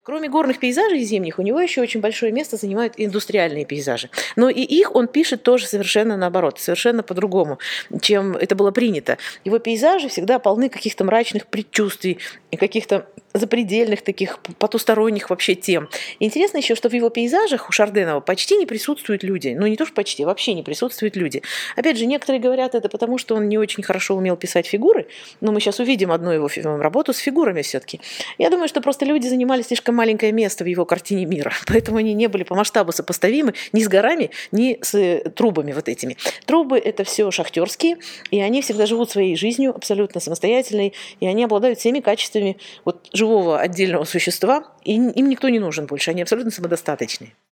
Кроме горных пейзажей зимних, у него еще очень большое место занимают индустриальные пейзажи. Но и их он пишет тоже совершенно наоборот, совершенно по-другому, чем это было принято. Его пейзажи всегда полны каких-то мрачных предчувствий и каких-то запредельных таких потусторонних вообще тем. И интересно еще, что в его пейзажах у Шарденова почти не присутствуют люди. Ну, не то что почти, вообще не присутствуют люди. Опять же, некоторые говорят это потому, что он не очень хорошо умел писать фигуры, но мы сейчас увидим одну его работу с фигурами все-таки. Я думаю, что просто люди занимали слишком маленькое место в его картине мира, поэтому они не были по масштабу сопоставимы ни с горами, ни с трубами вот этими. Трубы – это все шахтерские, и они всегда живут своей жизнью, абсолютно самостоятельной, и они обладают всеми качествами вот живого отдельного существа, и им никто не нужен больше, они абсолютно самодостаточны.